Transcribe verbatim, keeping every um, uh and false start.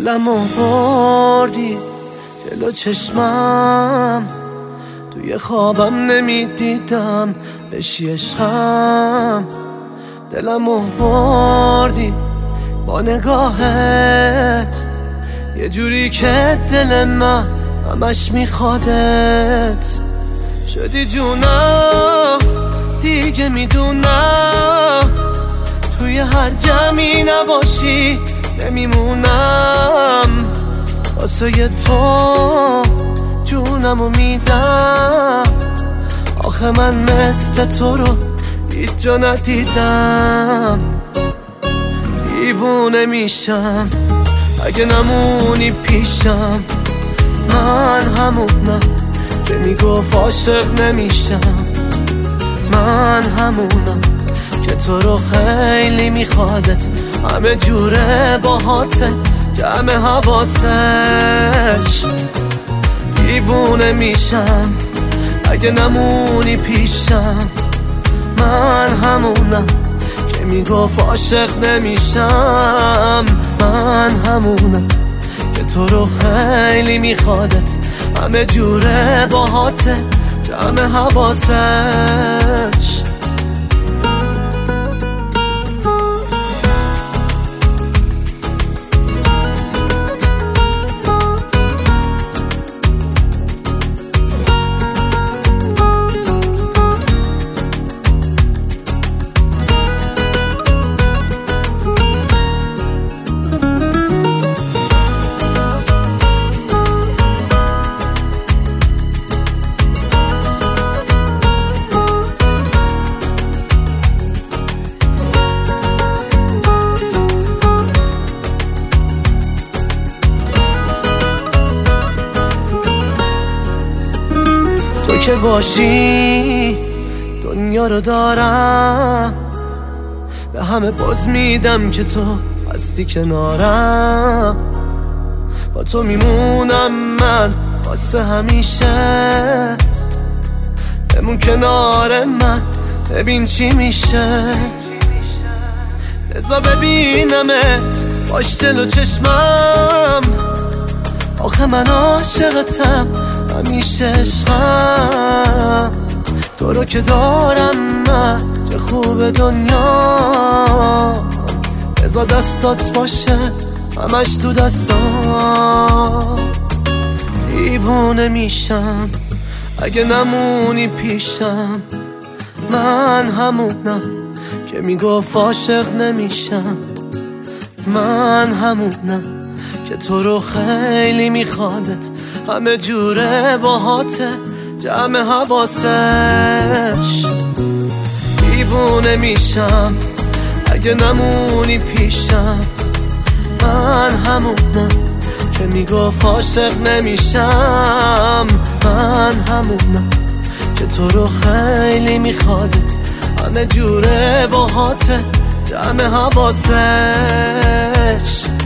دلمو بردی جلو چشمم، توی خوابم نمیدیدم بشی عشقم. دلمو بردی با نگاهت، یه جوری که دل من همش میخوادت. شدی جونم دیگه میدونم، توی هر جمعی نباشی نمیمونم. واسه تو جونمو میدم، آخه من مثل تو رو هیچ جا ندیدم. دیوونه میشم اگه نمونی پیشم، من همونم که میگفت عاشق نمیشم. من همونم که تو رو خیلی میخوادت، همه جوره باهاته جمع حواسش. دیوونه میشم اگه نمونی پیشم، من همونم که میگفت عاشق نمیشم. من همونم که تو رو خیلی میخوادت، همه جوره باهاته جمع حواسش. تو که باشی دنیا رو دارم، به همه باز میدم که تو هستی کنارم. با تو میمونم من واسه همیشه، بمون کنار من ببین چی میشه. بذار ببینمت باش دل و چشمم، آخه من عاشقتم همیشه عشقم. تو رو که دارم من چه خوب دنیا، بذار دستات باشه همش تو دستام. دیوونه میشم اگه نمونی پیشم، من همونم که میگفت عاشق نمیشم. من همونم که تو رو خیلی میخوادت، همه جوره باهاته جمع حواسش. دیوونه میشم اگه نمونی پیشم، من همونم که میگفت عاشق نمیشم. من همونم که تو رو خیلی میخوادت، همه جوره باهاته جمع حواسش.